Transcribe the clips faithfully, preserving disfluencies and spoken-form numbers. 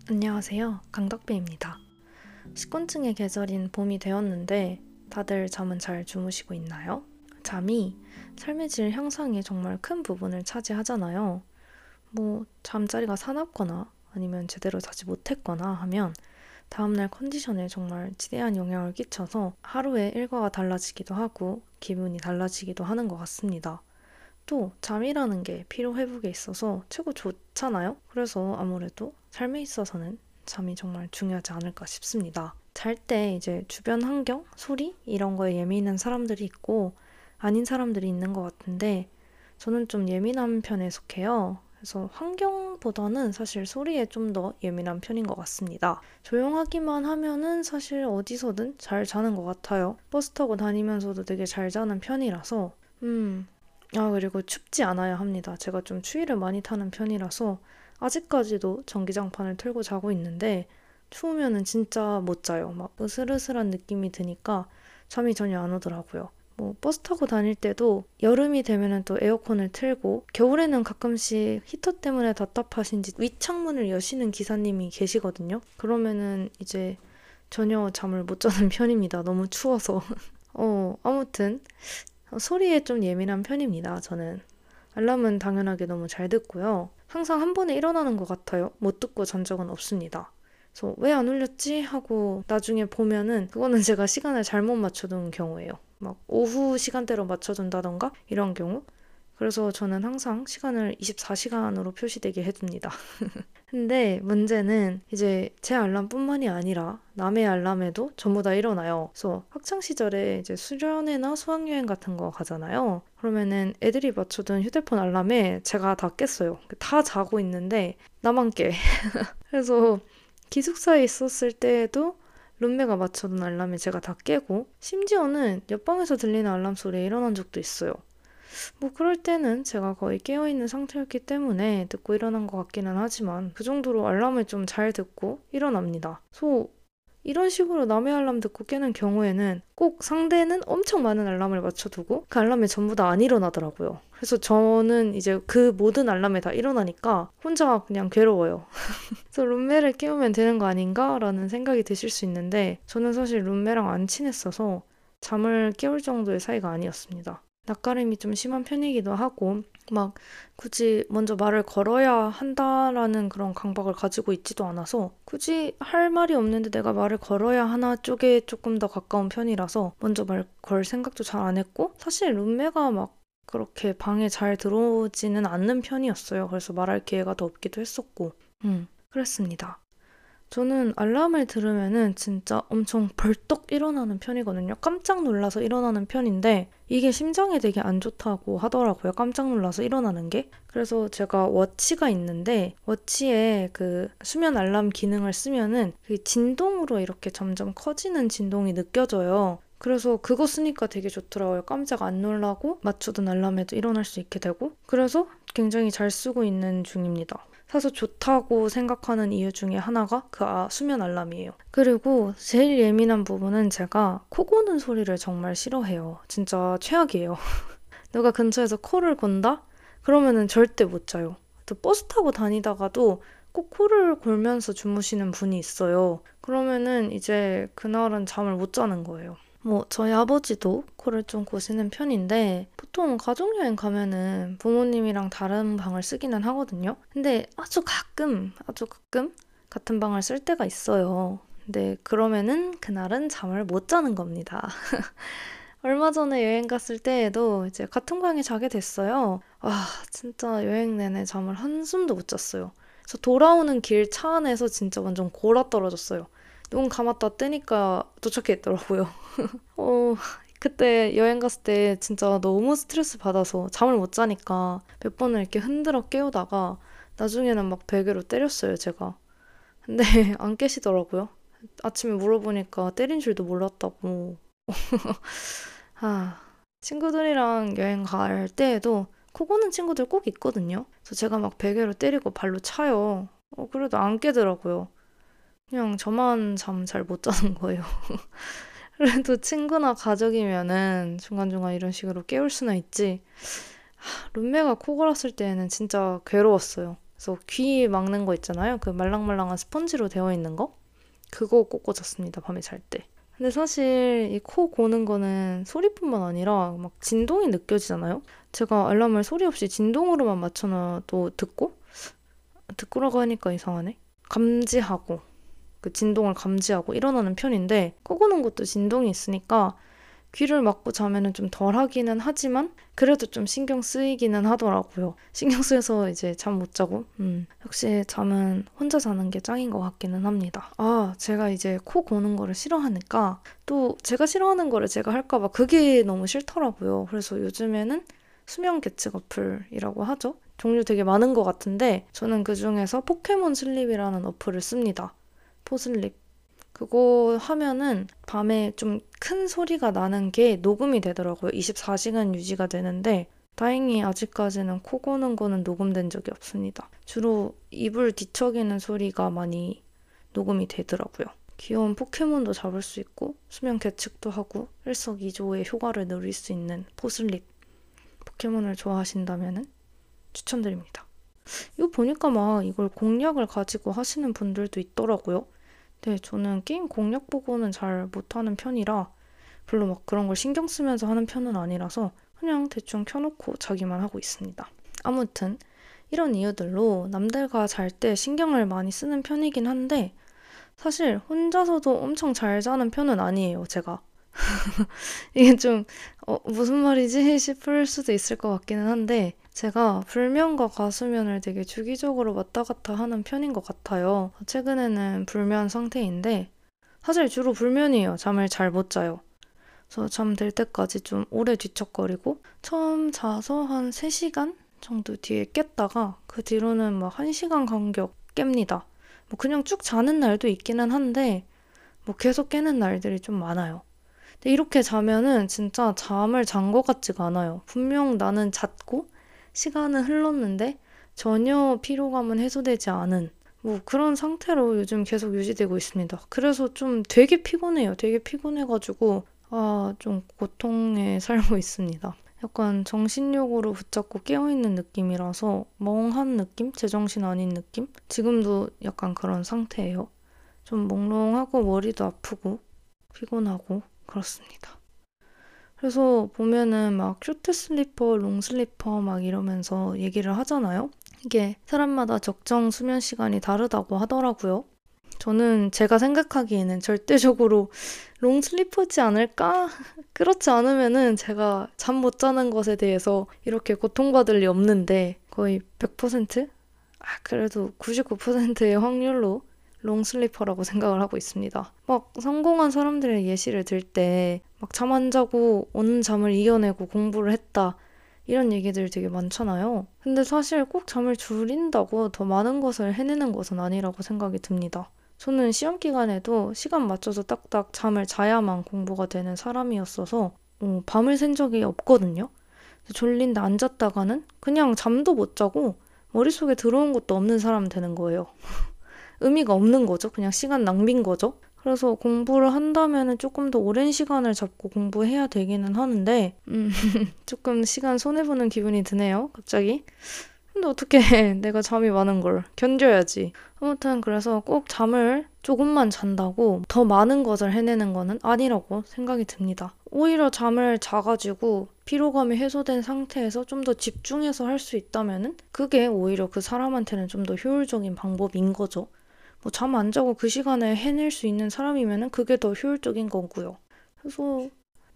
안녕하세요. 강덕배입니다. 식곤증의 계절인 봄이 되었는데 다들 잠은 잘 주무시고 있나요? 잠이 삶의 질 향상에 정말 큰 부분을 차지하잖아요. 뭐 잠자리가 사납거나 아니면 제대로 자지 못했거나 하면 다음날 컨디션에 정말 지대한 영향을 끼쳐서 하루의 일과가 달라지기도 하고 기분이 달라지기도 하는 것 같습니다. 또 잠이라는 게 피로 회복에 있어서 최고 좋잖아요. 그래서 아무래도 삶에 있어서는 잠이 정말 중요하지 않을까 싶습니다. 잘 때 이제 주변 환경, 소리 이런 거에 예민한 사람들이 있고 아닌 사람들이 있는 것 같은데 저는 좀 예민한 편에 속해요. 그래서 환경보다는 사실 소리에 좀 더 예민한 편인 것 같습니다. 조용하기만 하면은 사실 어디서든 잘 자는 것 같아요. 버스 타고 다니면서도 되게 잘 자는 편이라서 음, 아, 그리고 춥지 않아야 합니다. 제가 좀 추위를 많이 타는 편이라서 아직까지도 전기장판을 틀고 자고 있는데 추우면은 진짜 못 자요. 막 으슬으슬한 느낌이 드니까 잠이 전혀 안 오더라고요. 뭐 버스 타고 다닐 때도 여름이 되면은 또 에어컨을 틀고 겨울에는 가끔씩 히터 때문에 답답하신지 윗창문을 여시는 기사님이 계시거든요. 그러면은 이제 전혀 잠을 못 자는 편입니다. 너무 추워서. 어, 아무튼 소리에 좀 예민한 편입니다, 저는. 알람은 당연하게 너무 잘 듣고요. 항상 한 번에 일어나는 것 같아요. 못 듣고 잔 적은 없습니다. 그래서 왜 안 울렸지? 하고 나중에 보면은 그거는 제가 시간을 잘못 맞춰둔 경우예요. 막 오후 시간대로 맞춰둔다던가 이런 경우. 그래서 저는 항상 시간을 이십사 시간으로 표시되게 해둡니다. 근데 문제는 이제 제 알람뿐만이 아니라 남의 알람에도 전부 다 일어나요. 그래서 학창 시절에 이제 수련회나 수학여행 같은 거 가잖아요. 그러면은 애들이 맞춰둔 휴대폰 알람에 제가 다 깼어요. 다 자고 있는데 나만 깨. 그래서 기숙사에 있었을 때에도 룸메가 맞춰둔 알람에 제가 다 깨고 심지어는 옆방에서 들리는 알람 소리에 일어난 적도 있어요. 뭐 그럴 때는 제가 거의 깨어있는 상태였기 때문에 듣고 일어난 것 같기는 하지만 그 정도로 알람을 좀 잘 듣고 일어납니다. 그래서 이런 식으로 남의 알람 듣고 깨는 경우에는 꼭 상대는 엄청 많은 알람을 맞춰두고 그 알람에 전부 다 안 일어나더라고요. 그래서 저는 이제 그 모든 알람에 다 일어나니까 혼자 그냥 괴로워요. 그래서 룸메를 깨우면 되는 거 아닌가? 라는 생각이 드실 수 있는데 저는 사실 룸메랑 안 친했어서 잠을 깨울 정도의 사이가 아니었습니다. 낯가림이 좀 심한 편이기도 하고 막 굳이 먼저 말을 걸어야 한다라는 그런 강박을 가지고 있지도 않아서 굳이 할 말이 없는데 내가 말을 걸어야 하나 쪽에 조금 더 가까운 편이라서 먼저 말 걸 생각도 잘 안 했고 사실 룸메가 막 그렇게 방에 잘 들어오지는 않는 편이었어요. 그래서 말할 기회가 더 없기도 했었고 음, 그랬습니다. 저는 알람을 들으면은 진짜 엄청 벌떡 일어나는 편이거든요. 깜짝 놀라서 일어나는 편인데 이게 심장에 되게 안 좋다고 하더라고요. 깜짝 놀라서 일어나는 게. 그래서 제가 워치가 있는데 워치에 그 수면 알람 기능을 쓰면은 그 진동으로 이렇게 점점 커지는 진동이 느껴져요. 그래서 그거 쓰니까 되게 좋더라고요. 깜짝 안 놀라고 맞춰둔 알람에도 일어날 수 있게 되고 그래서 굉장히 잘 쓰고 있는 중입니다. 사서 좋다고 생각하는 이유 중에 하나가 그 아, 수면 알람이에요. 그리고 제일 예민한 부분은 제가 코 고는 소리를 정말 싫어해요. 진짜 최악이에요. 누가 근처에서 코를 건다? 그러면은 절대 못 자요. 또 버스 타고 다니다가도 꼭 코를 골면서 주무시는 분이 있어요. 그러면은 이제 그날은 잠을 못 자는 거예요. 뭐 저희 아버지도 코를 좀 고시는 편인데 보통 가족여행 가면은 부모님이랑 다른 방을 쓰기는 하거든요. 근데 아주 가끔, 아주 가끔 같은 방을 쓸 때가 있어요. 근데 그러면은 그날은 잠을 못 자는 겁니다. 얼마 전에 여행 갔을 때에도 이제 같은 방에 자게 됐어요. 아, 진짜 여행 내내 잠을 한숨도 못 잤어요. 그래서 돌아오는 길 차 안에서 진짜 완전 골아 떨어졌어요. 눈 감았다 뜨니까 도착했더라고요. 어, 그때 여행 갔을 때 진짜 너무 스트레스 받아서 잠을 못 자니까 몇 번을 이렇게 흔들어 깨우다가 나중에는 막 베개로 때렸어요, 제가. 근데 안 깨시더라고요. 아침에 물어보니까 때린 줄도 몰랐다고. 아, 친구들이랑 여행 갈 때에도 코 고는 친구들 꼭 있거든요. 그래서 제가 막 베개로 때리고 발로 차요. 어, 그래도 안 깨더라고요. 그냥 저만 잠 잘 못 자는 거예요. 그래도 친구나 가족이면은 중간중간 이런 식으로 깨울 수는 있지. 하, 룸메가 코 골았을 때는 진짜 괴로웠어요. 그래서 귀 막는 거 있잖아요. 그 말랑말랑한 스펀지로 되어 있는 거. 그거 꽂고 잤습니다. 밤에 잘 때. 근데 사실 이 코 고는 거는 소리뿐만 아니라 막 진동이 느껴지잖아요. 제가 알람을 소리 없이 진동으로만 맞춰놔도 듣고 듣고라고 하니까 이상하네. 감지하고 그 진동을 감지하고 일어나는 편인데 코 고는 것도 진동이 있으니까 귀를 막고 자면은 좀 덜 하기는 하지만 그래도 좀 신경 쓰이기는 하더라고요. 신경 쓰여서 이제 잠 못 자고. 음, 역시 잠은 혼자 자는 게 짱인 것 같기는 합니다. 아, 제가 이제 코 고는 거를 싫어하니까 또 제가 싫어하는 거를 제가 할까 봐 그게 너무 싫더라고요. 그래서 요즘에는 수면 계측 어플이라고 하죠. 종류 되게 많은 것 같은데 저는 그중에서 포켓몬 슬립이라는 어플을 씁니다. 포슬립. 그거 하면은 밤에 좀 큰 소리가 나는 게 녹음이 되더라고요. 이십사 시간 유지가 되는데 다행히 아직까지는 코 고는 거는 녹음된 적이 없습니다. 주로 이불 뒤척이는 소리가 많이 녹음이 되더라고요. 귀여운 포켓몬도 잡을 수 있고 수면 계측도 하고 일석이조의 효과를 누릴 수 있는 포슬립. 포켓몬을 좋아하신다면 추천드립니다. 이거 보니까 막 이걸 공략을 가지고 하시는 분들도 있더라고요. 네, 저는 게임 공략 보고는 잘 못하는 편이라 별로 막 그런 걸 신경 쓰면서 하는 편은 아니라서 그냥 대충 켜놓고 자기만 하고 있습니다. 아무튼 이런 이유들로 남들과 잘 때 신경을 많이 쓰는 편이긴 한데 사실 혼자서도 엄청 잘 자는 편은 아니에요, 제가. 이게 좀 어, 무슨 말이지 싶을 수도 있을 것 같기는 한데 제가 불면과 과수면을 되게 주기적으로 왔다 갔다 하는 편인 것 같아요. 최근에는 불면 상태인데 사실 주로 불면이에요. 잠을 잘 못 자요. 그래서 잠들 때까지 좀 오래 뒤척거리고 처음 자서 한 세 시간 정도 뒤에 깼다가 그 뒤로는 막 한 시간 간격 깹니다. 뭐 그냥 쭉 자는 날도 있기는 한데 뭐 계속 깨는 날들이 좀 많아요. 근데 이렇게 자면은 진짜 잠을 잔 것 같지가 않아요. 분명 나는 잤고 시간은 흘렀는데 전혀 피로감은 해소되지 않은 뭐 그런 상태로 요즘 계속 유지되고 있습니다. 그래서 좀 되게 피곤해요. 되게 피곤해가지고 아, 좀 고통에 살고 있습니다. 약간 정신력으로 붙잡고 깨어있는 느낌이라서 멍한 느낌? 제정신 아닌 느낌? 지금도 약간 그런 상태예요. 좀 몽롱하고 머리도 아프고 피곤하고 그렇습니다. 그래서 보면은 막 쇼트 슬리퍼, 롱 슬리퍼 막 이러면서 얘기를 하잖아요. 이게 사람마다 적정 수면 시간이 다르다고 하더라고요. 저는 제가 생각하기에는 절대적으로 롱 슬리퍼지 않을까? 그렇지 않으면은 제가 잠 못 자는 것에 대해서 이렇게 고통받을 리 없는데 거의 백 퍼센트? 아, 그래도 구십구 퍼센트의 확률로 롱 슬리퍼라고 생각을 하고 있습니다. 막 성공한 사람들의 예시를 들 때 막 잠 안 자고 오는 잠을 이겨내고 공부를 했다. 이런 얘기들 되게 많잖아요. 근데 사실 꼭 잠을 줄인다고 더 많은 것을 해내는 것은 아니라고 생각이 듭니다. 저는 시험 기간에도 시간 맞춰서 딱딱 잠을 자야만 공부가 되는 사람이었어서 어, 밤을 샌 적이 없거든요. 졸린데 안 잤다가는 그냥 잠도 못 자고 머릿속에 들어온 것도 없는 사람 되는 거예요. 의미가 없는 거죠. 그냥 시간 낭비인 거죠. 그래서 공부를 한다면 조금 더 오랜 시간을 잡고 공부해야 되기는 하는데 음, 조금 시간 손해보는 기분이 드네요. 갑자기. 근데 어떻게 내가 잠이 많은 걸 견뎌야지. 아무튼 그래서 꼭 잠을 조금만 잔다고 더 많은 것을 해내는 거는 아니라고 생각이 듭니다. 오히려 잠을 자가지고 피로감이 해소된 상태에서 좀 더 집중해서 할 수 있다면은 그게 오히려 그 사람한테는 좀 더 효율적인 방법인 거죠. 뭐 잠 안 자고 그 시간에 해낼 수 있는 사람이면은 그게 더 효율적인 거고요. 그래서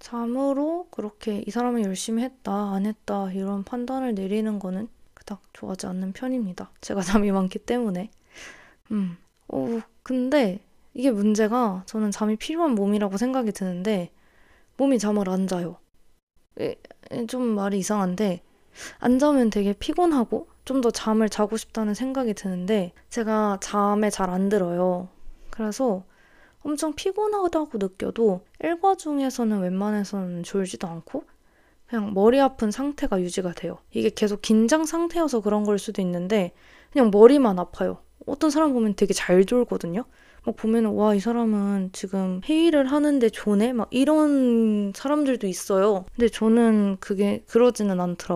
잠으로 그렇게 이 사람은 열심히 했다, 안 했다 이런 판단을 내리는 거는 그닥 좋아하지 않는 편입니다. 제가 잠이 많기 때문에. 음. 어, 근데 이게 문제가 저는 잠이 필요한 몸이라고 생각이 드는데 몸이 잠을 안 자요. 에, 에, 좀 말이 이상한데 안 자면 되게 피곤하고 좀 더 잠을 자고 싶다는 생각이 드는데 제가 잠에 잘 안 들어요. 그래서 엄청 피곤하다고 느껴도 일과 중에서는 웬만해서는 졸지도 않고 그냥 머리 아픈 상태가 유지가 돼요. 이게 계속 긴장 상태여서 그런 걸 수도 있는데 그냥 머리만 아파요. 어떤 사람 보면 되게 잘 졸거든요. 막 보면은 와, 이 사람은 지금 회의를 하는데 조네? 막 이런 사람들도 있어요. 근데 저는 그게 그러지는 않더라고요.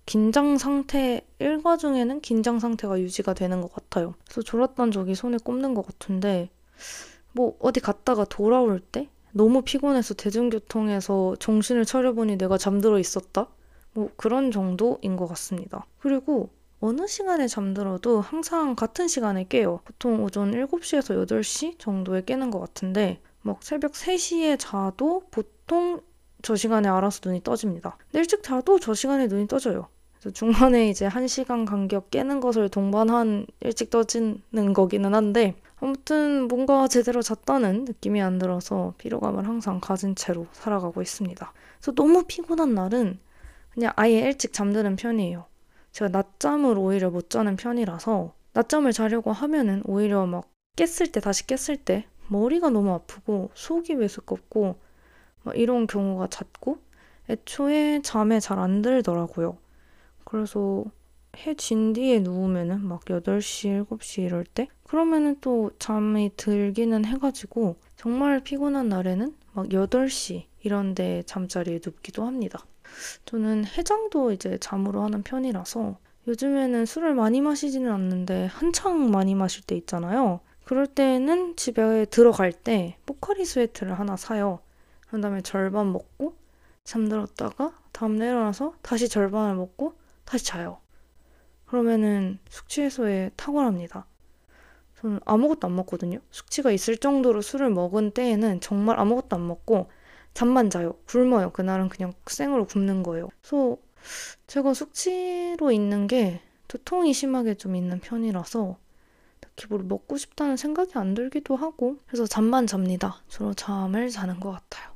긴장 상태, 일과 중에는 긴장 상태가 유지가 되는 것 같아요. 그래서 졸았던 적이 손에 꼽는 것 같은데 뭐 어디 갔다가 돌아올 때 너무 피곤해서 대중교통에서 정신을 차려보니 내가 잠들어 있었다? 뭐 그런 정도인 것 같습니다. 그리고 어느 시간에 잠들어도 항상 같은 시간에 깨요. 보통 오전 일곱 시에서 여덟 시 정도에 깨는 것 같은데 막 새벽 세 시에 자도 보통 저 시간에 알아서 눈이 떠집니다. 근데 일찍 자도 저 시간에 눈이 떠져요. 그래서 중간에 이제 한 시간 간격 깨는 것을 동반한 일찍 떠지는 거기는 한데 아무튼 뭔가 제대로 잤다는 느낌이 안 들어서 피로감을 항상 가진 채로 살아가고 있습니다. 그래서 너무 피곤한 날은 그냥 아예 일찍 잠드는 편이에요. 제가 낮잠을 오히려 못 자는 편이라서 낮잠을 자려고 하면은 오히려 막 깼을 때 다시 깼을 때 머리가 너무 아프고 속이 메스껍고 막 이런 경우가 잦고 애초에 잠에 잘 안 들더라고요. 그래서 해 진 뒤에 누우면은 막 여덟 시, 일곱 시 이럴 때? 그러면은 또 잠이 들기는 해가지고 정말 피곤한 날에는 막 여덟 시 이런 데 잠자리에 눕기도 합니다. 저는 해장도 이제 잠으로 하는 편이라서 요즘에는 술을 많이 마시지는 않는데 한창 많이 마실 때 있잖아요. 그럴 때는 집에 들어갈 때 포카리 스웨트를 하나 사요. 그런 다음에 절반 먹고 잠들었다가 다음날 일어나서 다시 절반을 먹고 다시 자요. 그러면은 숙취 해소에 탁월합니다. 저는 아무것도 안 먹거든요. 숙취가 있을 정도로 술을 먹은 때에는 정말 아무것도 안 먹고 잠만 자요. 굶어요. 그날은 그냥 생으로 굶는 거예요. 그래서 제가 숙취로 있는 게 두통이 심하게 좀 있는 편이라서 딱히 뭘 먹고 싶다는 생각이 안 들기도 하고 그래서 잠만 잡니다. 주로 잠을 자는 것 같아요.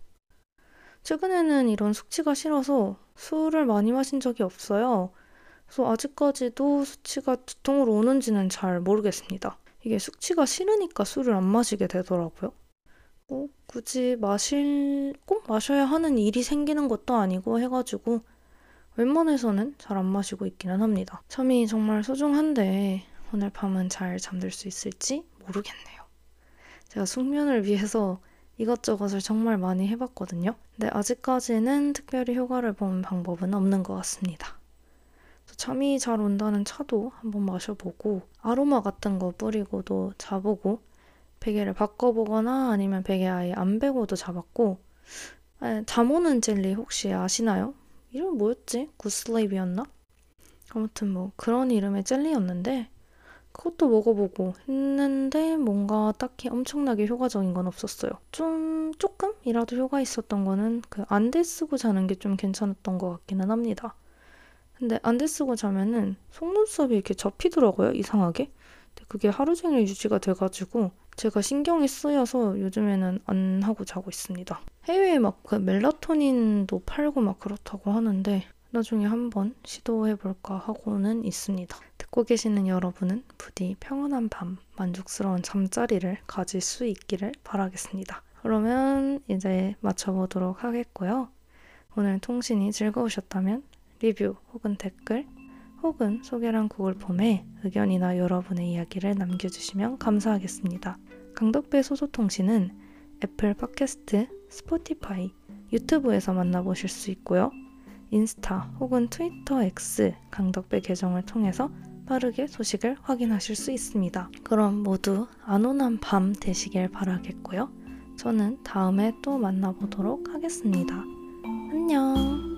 최근에는 이런 숙취가 싫어서 술을 많이 마신 적이 없어요. 그래서 아직까지도 숙취가 두통으로 오는지는 잘 모르겠습니다. 이게 숙취가 싫으니까 술을 안 마시게 되더라고요. 뭐 굳이 마실, 꼭 마셔야 하는 일이 생기는 것도 아니고 해가지고 웬만해서는 잘 안 마시고 있기는 합니다. 잠이 정말 소중한데 오늘 밤은 잘 잠들 수 있을지 모르겠네요. 제가 숙면을 위해서 이것저것을 정말 많이 해봤거든요. 근데 아직까지는 특별히 효과를 본 방법은 없는 것 같습니다. 잠이 잘 온다는 차도 한번 마셔보고 아로마 같은 거 뿌리고도 자보고 베개를 바꿔보거나 아니면 베개 아예 안 베고도 자봤고 아, 잠 오는 젤리 혹시 아시나요? 이름 뭐였지? 굿슬립이었나? 아무튼 뭐 그런 이름의 젤리였는데 그것도 먹어보고 했는데 뭔가 딱히 엄청나게 효과적인 건 없었어요. 좀 조금이라도 효과 있었던 거는 그 안대 쓰고 자는 게 좀 괜찮았던 것 같기는 합니다. 근데 안대 쓰고 자면은 속눈썹이 이렇게 접히더라고요, 이상하게. 근데 그게 하루 종일 유지가 돼가지고 제가 신경이 쓰여서 요즘에는 안 하고 자고 있습니다. 해외에 막 그 멜라토닌도 팔고 막 그렇다고 하는데 나중에 한번 시도해볼까 하고는 있습니다. 듣고 계시는 여러분은 부디 평온한 밤, 만족스러운 잠자리를 가질 수 있기를 바라겠습니다. 그러면 이제 마쳐보도록 하겠고요. 오늘 통신이 즐거우셨다면 리뷰 혹은 댓글 혹은 소개란 구글 폼에 의견이나 여러분의 이야기를 남겨주시면 감사하겠습니다. 강덕배 소소통신은 애플 팟캐스트, 스포티파이, 유튜브에서 만나보실 수 있고요. 인스타 혹은 트위터 X 강덕배 계정을 통해서 빠르게 소식을 확인하실 수 있습니다. 그럼 모두 안온한 밤 되시길 바라겠고요. 저는 다음에 또 만나보도록 하겠습니다. 안녕!